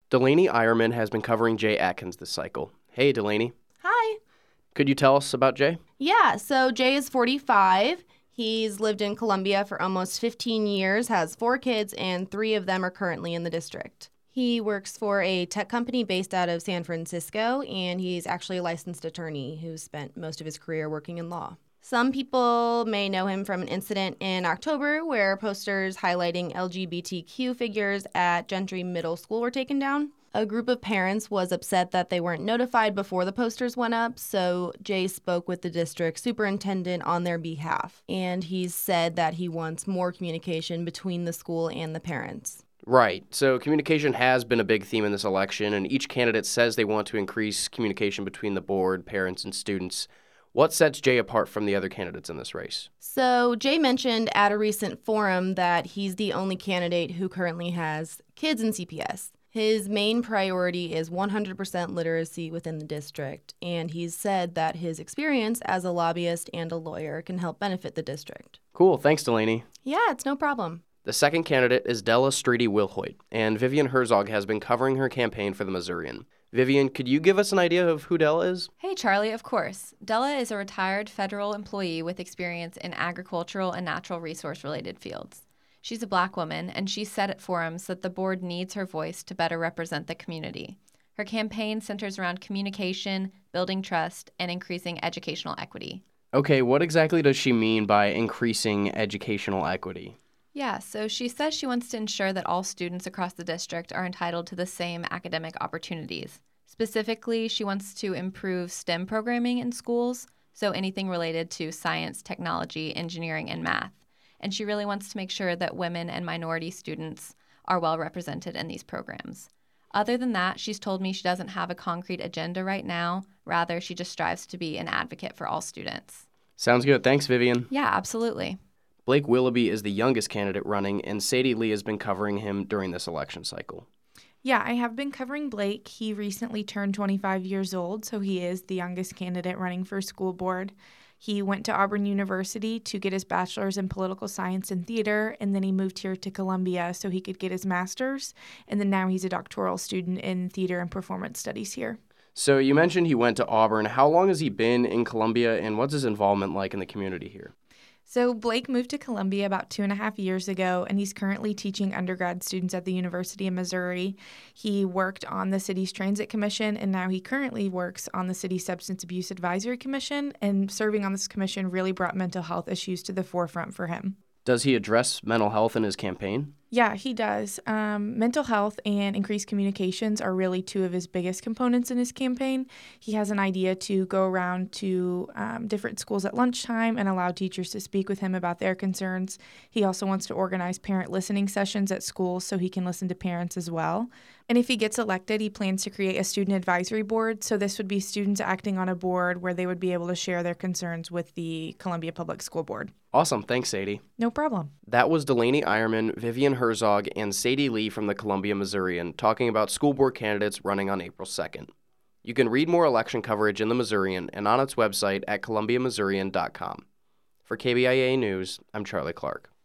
Delaney Ironman has been covering Jay Atkins this cycle. Hey, Delaney. Hi. Could you tell us about Jay? Yeah, so Jay is 45. He's lived in Columbia for almost 15 years, has 4 kids, and 3 of them are currently in the district. He works for a tech company based out of San Francisco, and he's actually a licensed attorney who's spent most of his career working in law. Some people may know him from an incident in October where posters highlighting LGBTQ figures at Gentry Middle School were taken down. A group of parents was upset that they weren't notified before the posters went up, so Jay spoke with the district superintendent on their behalf, and he said that he wants more communication between the school and the parents. Right. So communication has been a big theme in this election, and each candidate says they want to increase communication between the board, parents, and students. What sets Jay apart from the other candidates in this race? So Jay mentioned at a recent forum that he's the only candidate who currently has kids in CPS. His main priority is 100% literacy within the district, and he's said that his experience as a lobbyist and a lawyer can help benefit the district. Cool. Thanks, Delaney. Yeah, it's no problem. The second candidate is Della Streety-Wilhoit, and Vivian Herzog has been covering her campaign for the Missourian. Vivian, could you give us an idea of who Della is? Hey, Charlie, of course. Della is a retired federal employee with experience in agricultural and natural resource-related fields. She's a Black woman, and she said at forums that the board needs her voice to better represent the community. Her campaign centers around communication, building trust, and increasing educational equity. Okay, what exactly does she mean by increasing educational equity? Yeah, so she says she wants to ensure that all students across the district are entitled to the same academic opportunities. Specifically, she wants to improve STEM programming in schools, so anything related to science, technology, engineering, and math. And she really wants to make sure that women and minority students are well represented in these programs. Other than that, she's told me she doesn't have a concrete agenda right now. Rather, she just strives to be an advocate for all students. Sounds good. Thanks, Vivian. Yeah, absolutely. Blake Willoughby is the youngest candidate running, and Sadie Lee has been covering him during this election cycle. Yeah, I have been covering Blake. He recently turned 25 years old, so he is the youngest candidate running for school board. He went to Auburn University to get his bachelor's in political science and theater, and then he moved here to Columbia so he could get his master's, and then now he's a doctoral student in theater and performance studies here. So you mentioned he went to Auburn. How long has he been in Columbia, and what's his involvement like in the community here? So Blake moved to Columbia about 2.5 years ago, and he's currently teaching undergrad students at the University of Missouri. He worked on the city's Transit Commission, and now he currently works on the city's Substance Abuse Advisory Commission, and serving on this commission really brought mental health issues to the forefront for him. Does he address mental health in his campaign? Yeah, he does. Mental health and increased communications are really 2 of his biggest components in his campaign. He has an idea to go around to different schools at lunchtime and allow teachers to speak with him about their concerns. He also wants to organize parent listening sessions at schools so he can listen to parents as well. And if he gets elected, he plans to create a student advisory board. So this would be students acting on a board where they would be able to share their concerns with the Columbia Public School Board. Awesome. Thanks, Sadie. No problem. That was Delaney Ironman, Vivian Herzog, and Sadie Lee from the Columbia Missourian talking about school board candidates running on April 2nd. You can read more election coverage in the Missourian and on its website at columbiamissourian.com. For KBIA News, I'm Charlie Clark.